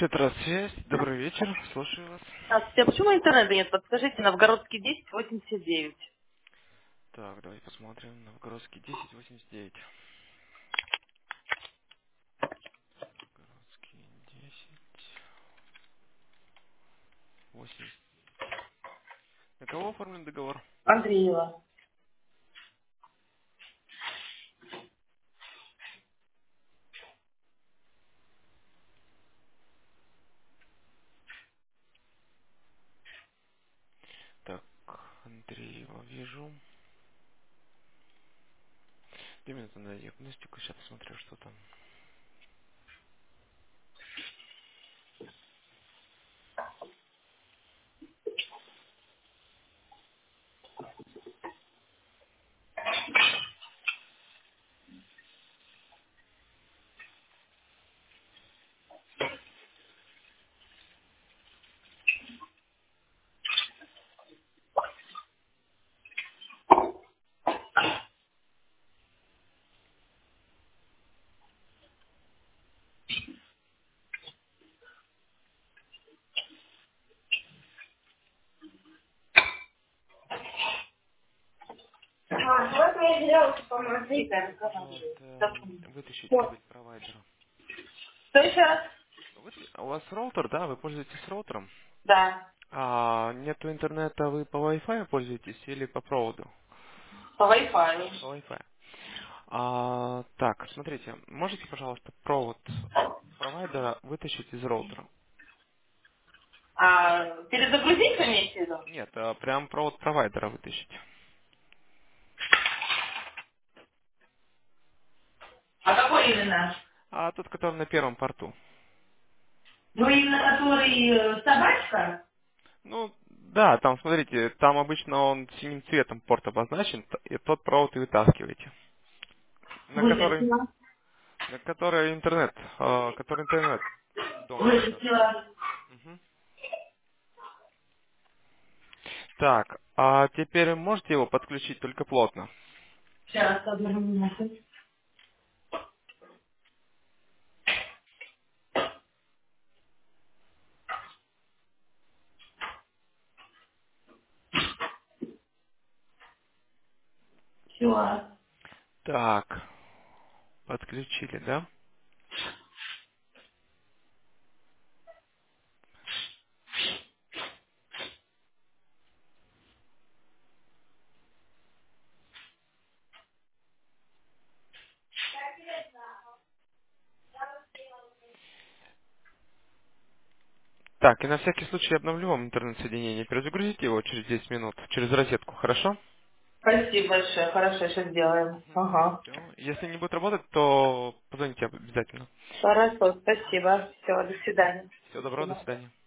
Тетрасвязь, добрый вечер, слушаю вас. Здравствуйте. А почему интернета нет? Подскажите, Новгородский 1089. Так, давайте посмотрим. Новгородский 1089. Новгородский 1080. На кого оформлен договор? Андреева. Так, Андреева вижу. 2 минуты на диагностику, сейчас посмотрю, что там. Вот мне сделал, помоги, да, Вот, вытащить Вот. кабель провайдера. Что еще раз? У вас роутер, да? Вы пользуетесь роутером? Да, А нету интернета, вы по Wi-Fi пользуетесь или по проводу? по Wi-Fi. По Wi-Fi. Так, смотрите, можете, пожалуйста, провод провайдера вытащить из роутера? А перезагрузить имеете в виду? Нет, прям провод провайдера вытащить. А какой именно? А тот, который на первом порту. Ну, именно который собачка? Ну, да, там, смотрите, там обычно он синим цветом порт обозначен, и тот провод и вытаскиваете. На который, Вытащила. на который интернет, который интернет в дом ведет. Вытащила. Мгм. Так, а теперь можете его подключить только плотно? Сейчас, одну минуту. Все. Так, подключили, да? Так, и на всякий случай обновлю вам интернет-соединение. Перезагрузите его через 10 минут, через розетку, хорошо? Спасибо большое. Хорошо, сейчас сделаем. Ага. Все. Если не будет работать, то позвоните обязательно. Хорошо, спасибо. Все, до свидания. Всего доброго, до свидания.